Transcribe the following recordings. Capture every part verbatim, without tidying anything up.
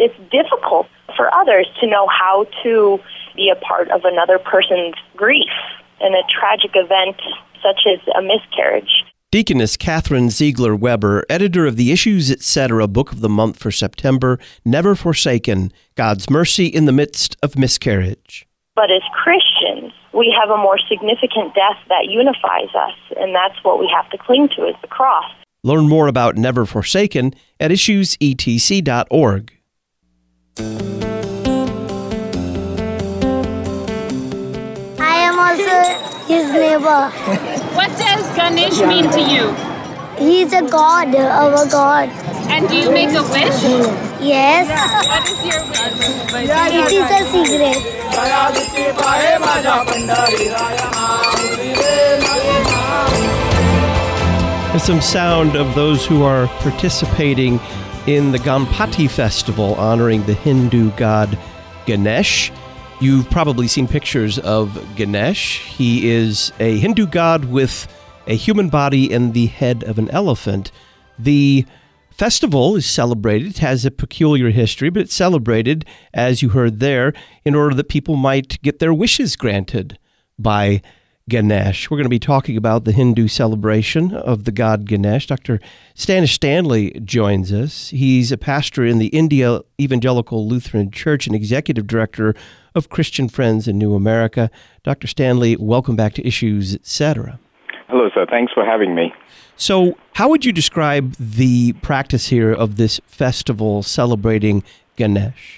it's difficult for others to know how to be a part of another person's grief in a tragic event such as a miscarriage. Deaconess Catherine Ziegler Weber, editor of the Issues Etc. Book of the Month for September, Never Forsaken, God's Mercy in the Midst of Miscarriage. But as Christians, we have a more significant death that unifies us, and that's what we have to cling to, is the cross. Learn more about Never Forsaken at issues e t c dot org. I am also his neighbor. What does Ganesh mean to you? He's a god, our god. And do you make a wish? Yes. What is your wish? It is a secret. There's some sound of those who are participating in the Ganpati festival honoring the Hindu god Ganesh. You've probably seen pictures of Ganesh. He is a Hindu god with a human body and the head of an elephant. The festival is celebrated. It has a peculiar history, but it's celebrated, as you heard there, in order that people might get their wishes granted by Ganesh. We're going to be talking about the Hindu celebration of the god Ganesh. Doctor Stanish Stanley joins us. He's a pastor in the India Evangelical Lutheran Church and executive director of Christian Friends in New America. Doctor Stanley, welcome back to Issues Etc. Hello, sir. Thanks for having me. So, how would you describe the practice here of this festival celebrating Ganesh?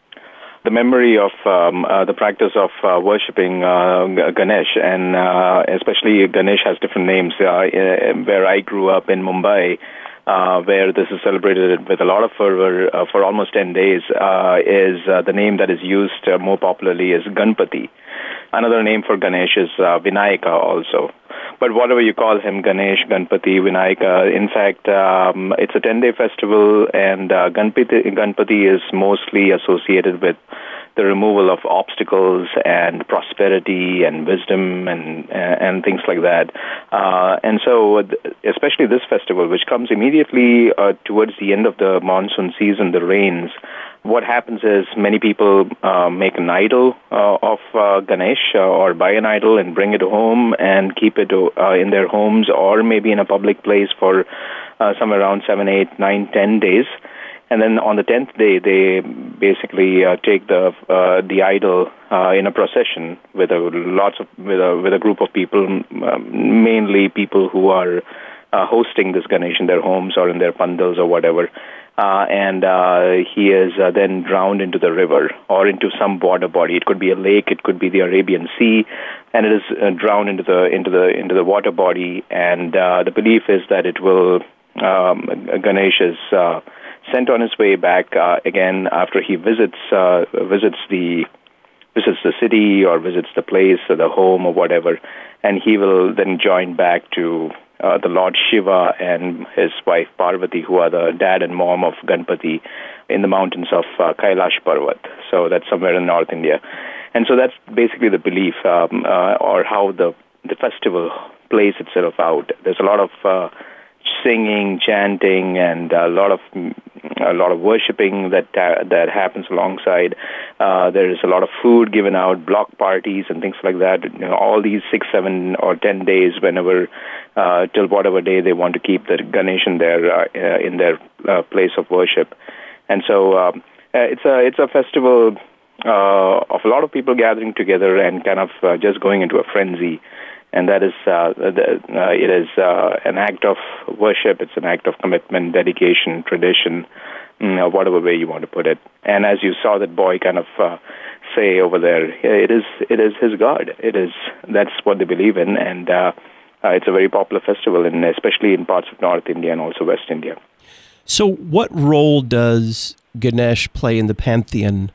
The memory of um, uh, the practice of uh, worshipping uh, Ganesh, and uh, especially Ganesh has different names. Uh, where I grew up in Mumbai, uh, where this is celebrated with a lot of fervor uh, for almost ten days, uh, is uh, the name that is used uh, more popularly is Ganpati. Another name for Ganesh is uh, Vinayaka also. But whatever you call him, Ganesh, Ganpati, Vinayaka, in fact, um, it's a ten-day festival, and uh, Ganpati, Ganpati is mostly associated with the removal of obstacles and prosperity and wisdom and and things like that. Uh, and so, especially this festival, which comes immediately uh, towards the end of the monsoon season, the rains, what happens is many people uh, make an idol uh, of uh, Ganesh uh, or buy an idol and bring it home and keep it uh, in their homes or maybe in a public place for uh, somewhere around seven, eight, nine, ten days. And then on the tenth day, they basically uh, take the uh, the idol uh, in a procession with a lots of with a with a group of people, uh, mainly people who are uh, hosting this Ganesh in their homes or in their pandals or whatever. Uh, and uh, he is uh, then drowned into the river or into some water body. It could be a lake, it could be the Arabian Sea, and it is uh, drowned into the into the into the water body. And uh, the belief is that it will um, Ganesh is uh, sent on his way back uh, again after he visits uh, visits the visits the city or visits the place or the home or whatever, and he will then join back to Uh, the Lord Shiva and his wife Parvati, who are the dad and mom of Ganpati, in the mountains of uh, Kailash Parvat. So that's somewhere in North India. And so that's basically the belief um, uh, or how the, the festival plays itself out. There's a lot of uh, singing, chanting, and a lot of a lot of worshiping that uh, that happens alongside. Uh, there is a lot of food given out, block parties, and things like that. You know, all these six, seven, or ten days, whenever uh, till whatever day they want to keep the Ganesh in their uh, uh, in their uh, place of worship. And so um, uh, it's a it's a festival uh, of a lot of people gathering together and kind of uh, just going into a frenzy. And that is, uh, the, uh, it is uh, an act of worship. It's an act of commitment, dedication, tradition, you know, whatever way you want to put it. And as you saw that boy kind of uh, say over there, it is, it is his God. It is, that's what they believe in, and uh, uh, it's a very popular festival, and especially in parts of North India and also West India. So, what role does Ganesh play in the pantheon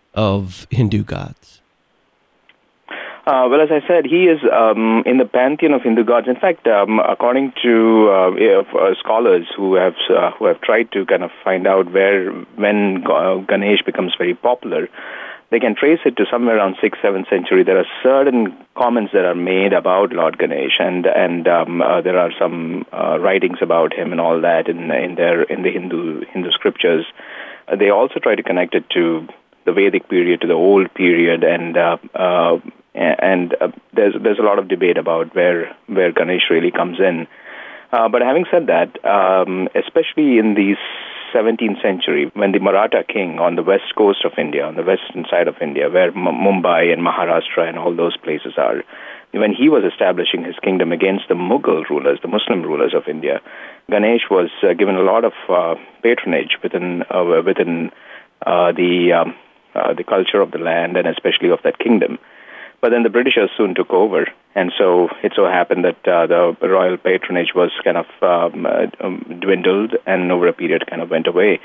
of Hindu gods? Uh, well, as I said, he is um, in the pantheon of Hindu gods. In fact, um, according to uh, uh, scholars who have uh, who have tried to kind of find out where when Ganesh becomes very popular, they can trace it to somewhere around sixth, seventh century. There are certain comments that are made about Lord Ganesh, and and um, uh, there are some uh, writings about him and all that in in their in the Hindu Hindu scriptures. they also try to connect it to the Vedic period, to the old period, and uh, uh, and uh, there's there's a lot of debate about where where Ganesh really comes in. Uh, but having said that, um, especially in the seventeenth century, when the Maratha king on the west coast of India, on the western side of India, where M- Mumbai and Maharashtra and all those places are, when he was establishing his kingdom against the Mughal rulers, the Muslim rulers of India, Ganesh was uh, given a lot of uh, patronage within uh, within uh, the um, uh, the culture of the land and especially of that kingdom. But then the Britishers soon took over, and so it so happened that uh, the royal patronage was kind of um, uh, um, dwindled and over a period kind of went away.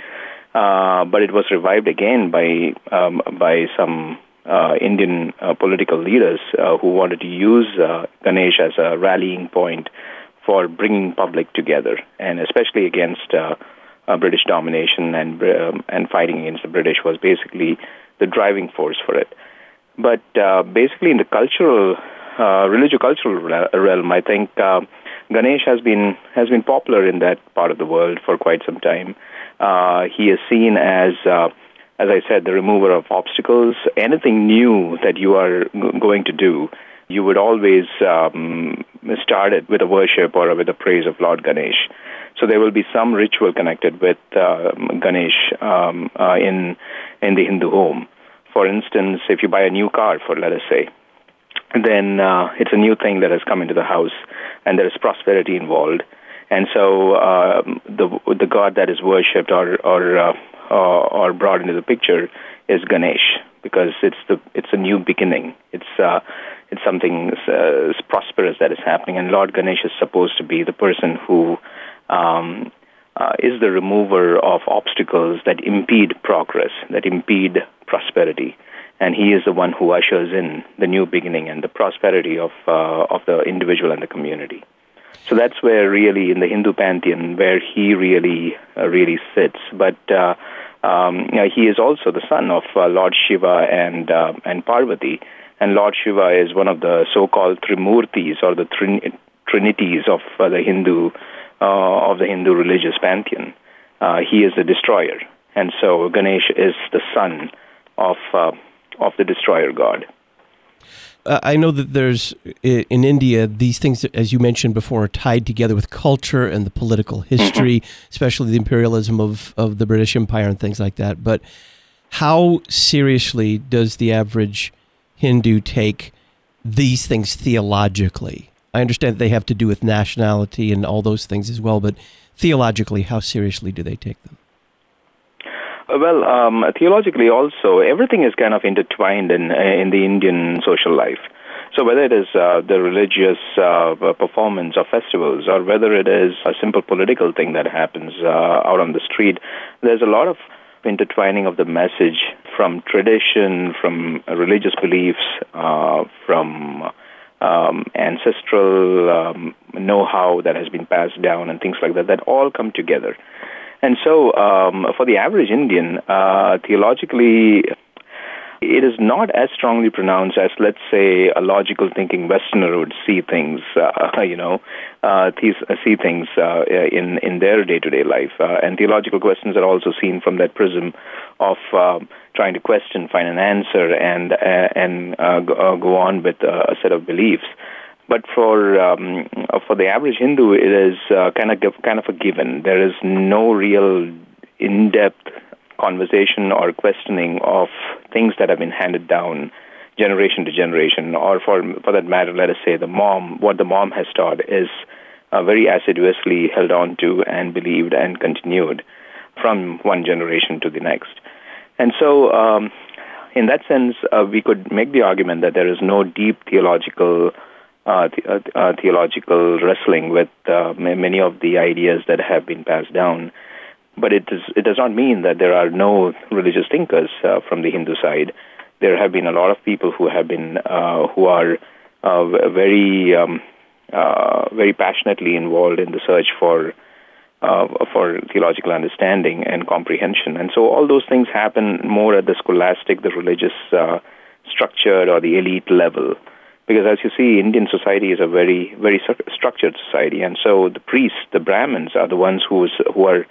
Uh, but it was revived again by um, by some uh, Indian uh, political leaders uh, who wanted to use uh, Ganesh as a rallying point for bringing public together, and especially against uh, uh, British domination and um, and fighting against the British was basically the driving force for it. But uh, basically, in the cultural, uh, religious-cultural realm, I think uh, Ganesh has been has been popular in that part of the world for quite some time. Uh, he is seen as, uh, as I said, the remover of obstacles. Anything new that you are g- going to do, you would always um, start it with a worship or with a praise of Lord Ganesh. So there will be some ritual connected with uh, Ganesh um, uh, in in the Hindu home. For instance, if you buy a new car, for let us say, then uh, it's a new thing that has come into the house, and there is prosperity involved. And so uh, the the god that is worshipped or or uh, or brought into the picture is Ganesh, because it's the it's a new beginning. It's uh, it's something uh, prosperous that is happening, and Lord Ganesh is supposed to be the person who um, uh, is the remover of obstacles that impede progress, that impede prosperity, and he is the one who ushers in the new beginning and the prosperity of uh, of the individual and the community. So that's where really in the Hindu pantheon where he really uh, really sits. But uh, um, you know, he is also the son of uh, Lord Shiva and uh, and Parvati, and Lord Shiva is one of the so-called Trimurtis or the trin- trinities of uh, the Hindu uh, of the Hindu religious pantheon. Uh, he is the destroyer, and so Ganesh is the son of uh, of the destroyer god. Uh, I know that there's, in India, these things, as you mentioned before, are tied together with culture and the political history, especially the imperialism of, of the British Empire and things like that. But how seriously does the average Hindu take these things theologically? I understand that they have to do with nationality and all those things as well, but theologically, how seriously do they take them? Well, um, theologically also, everything is kind of intertwined in in the Indian social life. So whether it is uh, the religious uh, performance or festivals, or whether it is a simple political thing that happens uh, out on the street, there's a lot of intertwining of the message from tradition, from religious beliefs, uh, from um, ancestral um, know-how that has been passed down and things like that, that all come together. And so, um, for the average Indian, uh, theologically, it is not as strongly pronounced as, let's say, a logical thinking Westerner would see things, uh, you know, uh, these, uh, see things uh, in in their day-to-day life. Uh, and theological questions are also seen from that prism of uh, trying to question, find an answer, and uh, and uh, go, uh, go on with uh, a set of beliefs. But for um, for the average Hindu, it is uh, kind of kind of a given. There is no real in-depth conversation or questioning of things that have been handed down generation to generation, or for for that matter, let us say the mom, what the mom has taught is uh, very assiduously held on to and believed and continued from one generation to the next. And so, um, in that sense, uh, we could make the argument that there is no deep theological Uh, the, uh, uh, theological wrestling with uh, many of the ideas that have been passed down. But it, is, it does not mean that there are no religious thinkers uh, from the Hindu side. There have been a lot of people who have been, uh, who are uh, very, um, uh, very passionately involved in the search for, uh, for theological understanding and comprehension. And so all those things happen more at the scholastic, the religious uh, structured or the elite level. Because as you see, Indian society is a very, very structured society, and so the priests, the Brahmins, are the ones who who are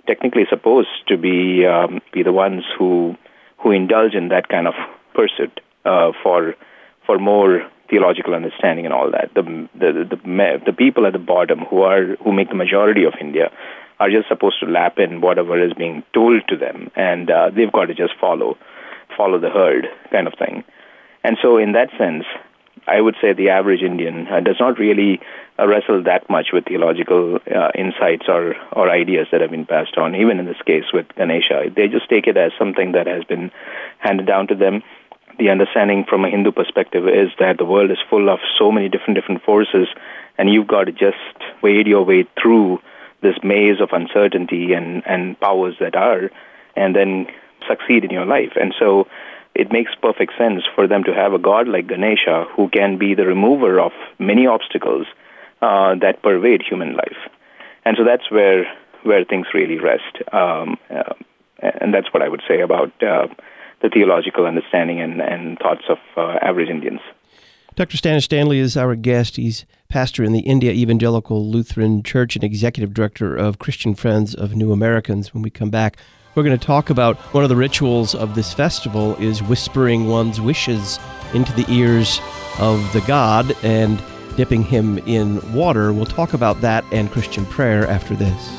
technically supposed to be um, be the ones who who indulge in that kind of pursuit uh, for for more theological understanding and all that. The the the the people at the bottom who are who make the majority of India are just supposed to lap in whatever is being told to them, and uh, they've got to just follow follow the herd kind of thing. And so, in that sense, I would say the average Indian uh, does not really uh, wrestle that much with theological uh, insights or, or ideas that have been passed on, even in this case with Ganesha. They just take it as something that has been handed down to them. The understanding from a Hindu perspective is that the world is full of so many different, different forces, and you've got to just wade your way through this maze of uncertainty and, and powers that are, and then succeed in your life. And so it makes perfect sense for them to have a god like Ganesha who can be the remover of many obstacles uh, that pervade human life. And so that's where where things really rest. Um, uh, and that's what I would say about uh, the theological understanding and, and thoughts of uh, average Indians. Doctor Stanish Stanley is our guest. He's pastor in the India Evangelical Lutheran Church and executive director of Christian Friends of New Americans. When we come back, we're going to talk about one of the rituals of this festival is whispering one's wishes into the ears of the god and dipping him in water. We'll talk about that and Christian prayer after this.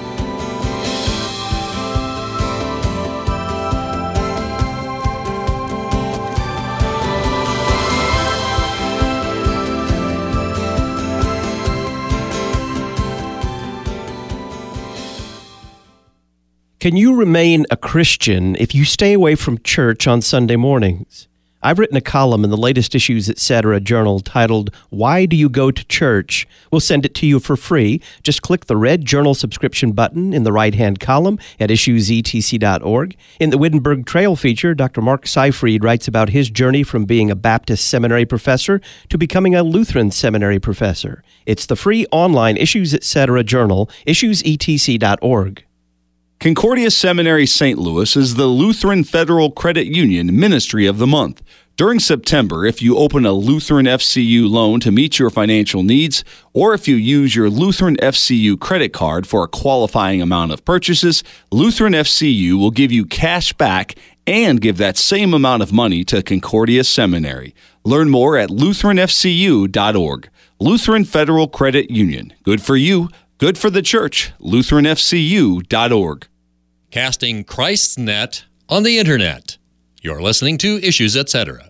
Can you remain a Christian if you stay away from church on Sunday mornings? I've written a column in the latest Issues Etc. journal titled, Why Do You Go to Church? We'll send it to you for free. Just click the red journal subscription button in the right-hand column at issues e t c dot org. In the Wittenberg Trail feature, Doctor Mark Seifried writes about his journey from being a Baptist seminary professor to becoming a Lutheran seminary professor. It's the free online Issues Etc. journal, issues e t c dot org. Concordia Seminary Saint Louis is the Lutheran Federal Credit Union Ministry of the Month. During September, if you open a Lutheran F C U loan to meet your financial needs, or if you use your Lutheran F C U credit card for a qualifying amount of purchases, Lutheran F C U will give you cash back and give that same amount of money to Concordia Seminary. Learn more at lutheran f c u dot org. Lutheran Federal Credit Union. Good for you, good for the church. lutheran f c u dot org. Casting Christ's net on the Internet. You're listening to Issues Etc.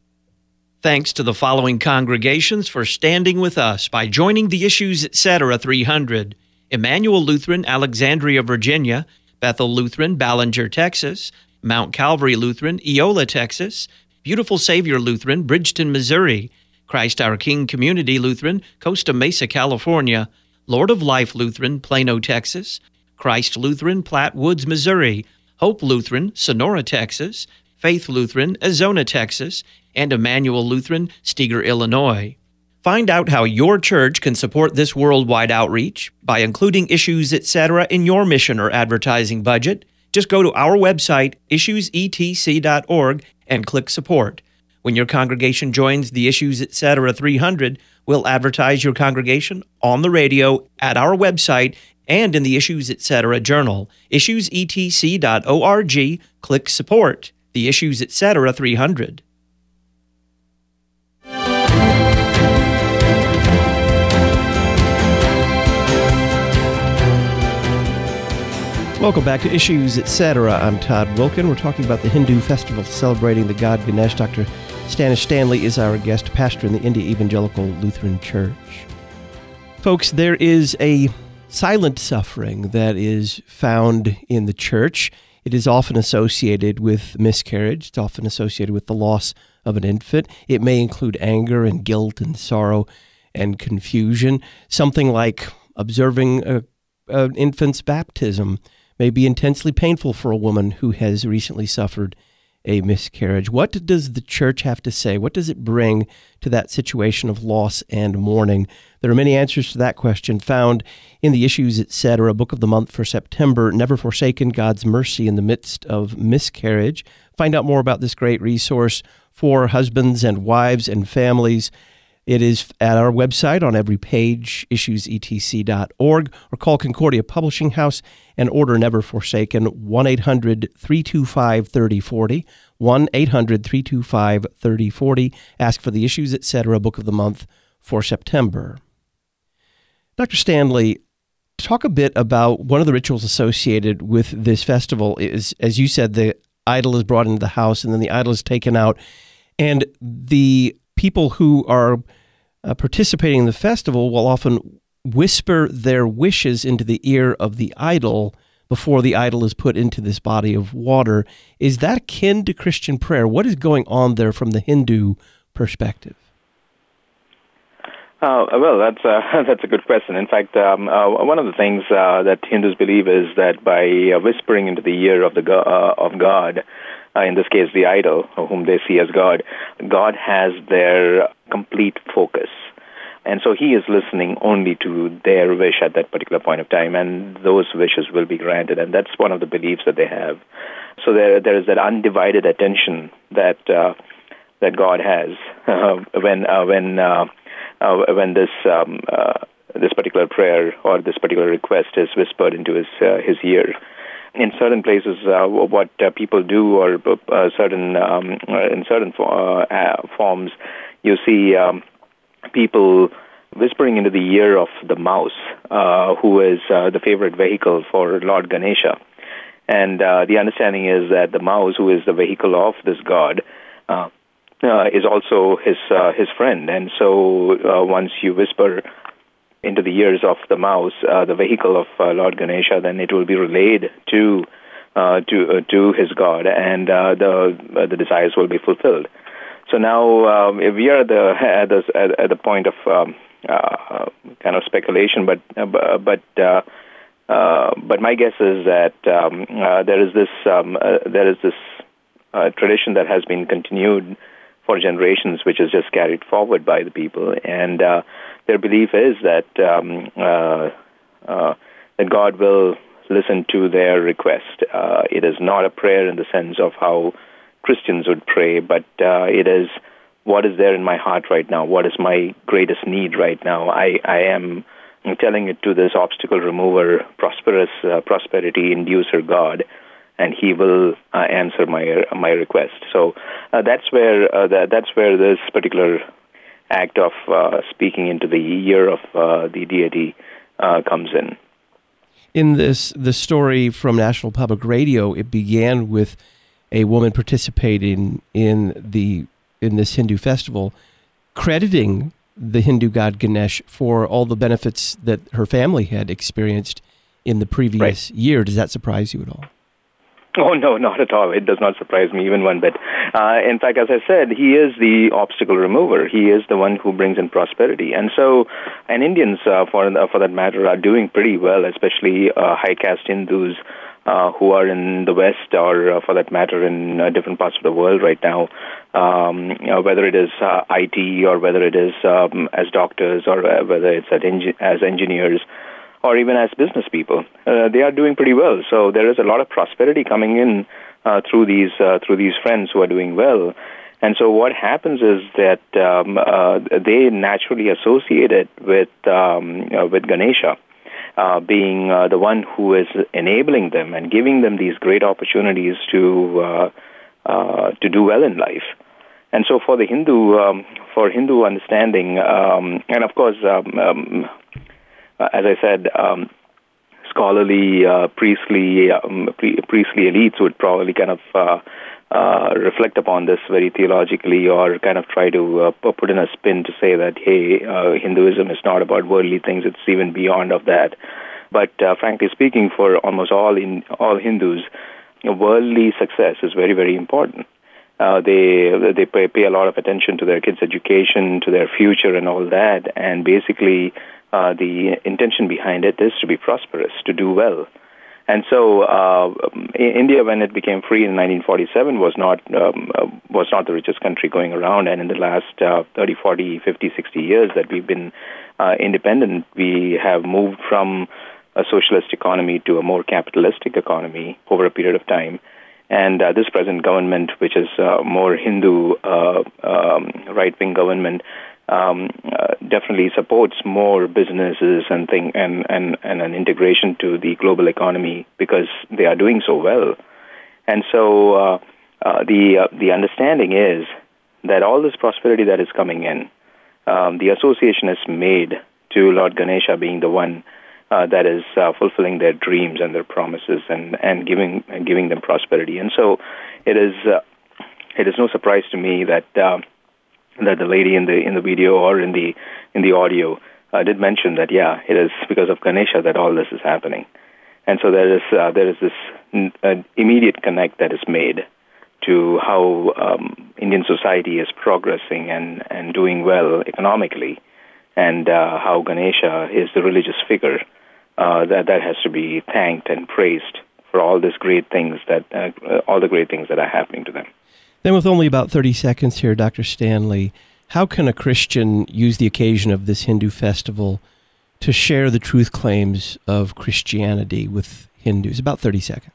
Thanks to the following congregations for standing with us by joining the Issues Etc. three hundred. Emmanuel Lutheran, Alexandria, Virginia; Bethel Lutheran, Ballinger, Texas; Mount Calvary Lutheran, Eola, Texas; Beautiful Savior Lutheran, Bridgeton, Missouri; Christ Our King Community Lutheran, Costa Mesa, California; Lord of Life Lutheran, Plano, Texas; Christ Lutheran, Platte Woods, Missouri; Hope Lutheran, Sonora, Texas; Faith Lutheran, Azona, Texas; and Emmanuel Lutheran, Steger, Illinois. Find out how your church can support this worldwide outreach by including Issues Etc. in your mission or advertising budget. Just go to our website, issues e t c dot org, and click Support. When your congregation joins the Issues Etc. three hundred, we'll advertise your congregation on the radio, at our website, and in the Issues Etc. journal, issues e t c dot org. Click Support, the Issues Etc. three hundred. Welcome back to Issues Etc. I'm Todd Wilkin. We're talking about the Hindu festival celebrating the god Ganesh. Doctor Stanish Stanley is our guest, pastor in the India Evangelical Lutheran Church. Folks, there is a silent suffering that is found in the church. It is often associated with miscarriage. It's often associated with the loss of an infant. It may include anger and guilt and sorrow and confusion. Something like observing a, an infant's baptism may be intensely painful for a woman who has recently suffered a miscarriage. What does the church have to say? What does it bring to that situation of loss and mourning? There are many answers to that question found in the Issues Etc. Book of the Month for September, Never Forsaken, God's Mercy in the Midst of Miscarriage. Find out more about this great resource for husbands and wives and families. It is at our website on every page, issues e t c dot org, or call Concordia Publishing House and order Never Forsaken, one eight hundred three two five three oh four oh, one eight hundred three two five three oh four oh. Ask for the Issues, et cetera. Book of the Month for September. Doctor Stanley, talk a bit about one of the rituals associated with this festival is, as you said, the idol is brought into the house and then the idol is taken out. And the people who are uh, participating in the festival will often whisper their wishes into the ear of the idol before the idol is put into this body of water. Is that akin to Christian prayer? What is going on there from the Hindu perspective? Uh, well, that's uh, that's a good question. In fact, um, uh, one of the things uh, that Hindus believe is that by uh, whispering into the ear of the go- uh, of God, uh, in this case the idol, whom they see as God, God has their complete focus, and so He is listening only to their wish at that particular point of time, and those wishes will be granted. And that's one of the beliefs that they have. So there there is that undivided attention that uh, that God has uh, when uh, when. Uh, Uh, when this um, uh, this particular prayer or this particular request is whispered into his uh, his ear. In certain places, uh, what uh, people do, or uh, certain um, in certain uh, forms, you see um, people whispering into the ear of the mouse, uh, who is uh, the favorite vehicle for Lord Ganesha. And uh, the understanding is that the mouse, who is the vehicle of this god, uh, Uh, is also his uh, his friend, and so uh, once you whisper into the ears of the mouse, uh, the vehicle of uh, Lord Ganesha, then it will be relayed to uh, to uh, to his god, and uh, the uh, the desires will be fulfilled. So now um, if we are at the at the, at the point of um, uh, kind of speculation, but uh, but uh, uh, but my guess is that um, uh, there is this um, uh, there is this uh, tradition that has been continued for generations, which is just carried forward by the people, and uh, their belief is that um, uh, uh, that God will listen to their request. Uh, it is not a prayer in the sense of how Christians would pray, but uh, it is what is there in my heart right now. What is my greatest need right now? I, I am telling it to this obstacle remover, prosperous uh, prosperity inducer God, and He will uh, answer my my request. So uh, that's where uh, that, that's where this particular act of uh, speaking into the ear of uh, the deity uh, comes in. In this the story from National Public Radio, it began with a woman participating in the in this Hindu festival, crediting the Hindu god Ganesh for all the benefits that her family had experienced in the previous right. year. Does that surprise you at all? Oh, no, not at all. It does not surprise me even one bit. Uh, in fact, as I said, he is the obstacle remover. He is the one who brings in prosperity. And so, and Indians, uh, for, for that matter, are doing pretty well, especially uh, high-caste Hindus uh, who are in the West or, uh, for that matter, in uh, different parts of the world right now, um, you know, whether it is uh, I T or whether it is um, as doctors or uh, whether it's at engi- as engineers, or even as business people, uh, they are doing pretty well. So there is a lot of prosperity coming in uh, through these uh, through these friends who are doing well. And so what happens is that um, uh, they naturally associate it with um, uh, with Ganesha uh, being uh, the one who is enabling them and giving them these great opportunities to uh, uh, to do well in life. And so for the Hindu um, for Hindu understanding, um, and of course. Um, um, Uh, as I said, um, scholarly, uh, priestly, um, pre- priestly elites would probably kind of uh, uh, reflect upon this very theologically, or kind of try to uh, put in a spin to say that, hey, uh, Hinduism is not about worldly things; it's even beyond of that. But uh, frankly speaking, for almost all in all Hindus, you know, worldly success is very, very important. Uh, they they pay, pay a lot of attention to their kids' education, to their future, and all that, and basically. Uh, the intention behind it is to be prosperous, to do well. And so uh, India, when it became free in nineteen forty-seven, was not um, uh, was not the richest country going around. And in the last uh, thirty, forty, fifty, sixty years that we've been uh, independent, we have moved from a socialist economy to a more capitalistic economy over a period of time. And uh, this present government, which is uh, more Hindu uh, um, right-wing government, um, uh, definitely supports more businesses and thing and, and, and an integration to the global economy because they are doing so well. And so uh, uh, the uh, the understanding is that all this prosperity that is coming in, um, the association is made to Lord Ganesha being the one uh, that is uh, fulfilling their dreams and their promises and, and giving and giving them prosperity. And so it is uh, it is no surprise to me that uh, that the lady in the in the video or in the in the audio uh, did mention that yeah, it is because of Ganesha that all this is happening. And so there is uh, there is this uh, immediate connect that is made to how um, Indian society is progressing and, and doing well economically, and uh, how Ganesha is the religious figure uh, that that has to be thanked and praised for all these great things that uh, all the great things that are happening to them. Then, with only about thirty seconds here, Doctor Stanley, how can a Christian use the occasion of this Hindu festival to share the truth claims of Christianity with Hindus? About thirty seconds.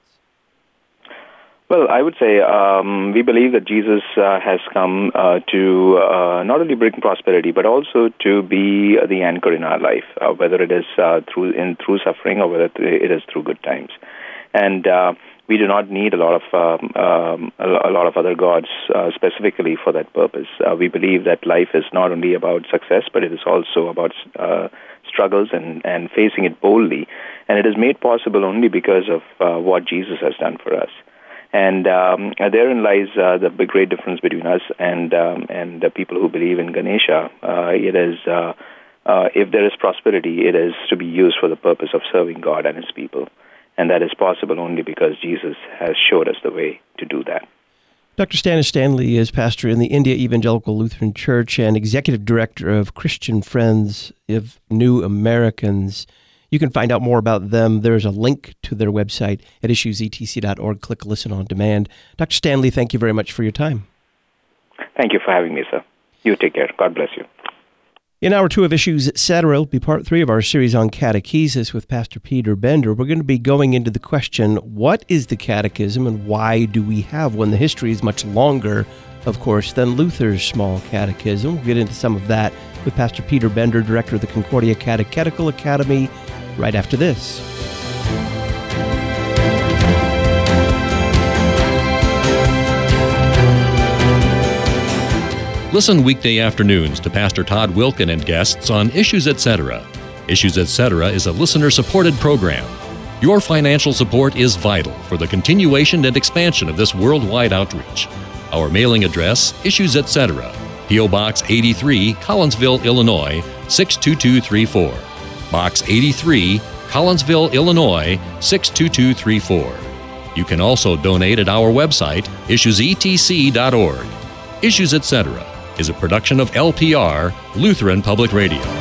Well, I would say um, we believe that Jesus uh, has come uh, to uh, not only bring prosperity, but also to be the anchor in our life, uh, whether it is uh, through in through suffering or whether it is through good times. And uh, we do not need a lot of um, um, a lot of other gods uh, specifically for that purpose. Uh, we believe that life is not only about success, but it is also about uh, struggles and, and facing it boldly. And it is made possible only because of uh, what Jesus has done for us. And um, therein lies uh, the big, great difference between us and um, and the people who believe in Ganesha. Uh, it is uh, uh, if there is prosperity, it is to be used for the purpose of serving God and His people, and that is possible only because Jesus has showed us the way to do that. Doctor Stannis Stanley is pastor in the India Evangelical Lutheran Church and executive director of Christian Friends of New Americans. You can find out more about them. There's a link to their website at issues e t c dot org. Click Listen on Demand. Doctor Stanley, thank you very much for your time. Thank you for having me, sir. You take care. God bless you. In hour two of Issues, et cetera, will be part three of our series on catechesis with Pastor Peter Bender. We're going to be going into the question, what is the catechism and why do we have one? The history is much longer, of course, than Luther's small catechism. We'll get into some of that with Pastor Peter Bender, director of the Concordia Catechetical Academy, right after this. Listen weekday afternoons to Pastor Todd Wilken and guests on Issues et cetera. Issues et cetera is a listener-supported program. Your financial support is vital for the continuation and expansion of this worldwide outreach. Our mailing address, Issues et cetera, P O. Box eighty-three, Collinsville, Illinois, six two two three four. Box eighty-three, Collinsville, Illinois, six two two three four. You can also donate at our website, issues e t c dot org. Issues et cetera is a production of L P R, Lutheran Public Radio.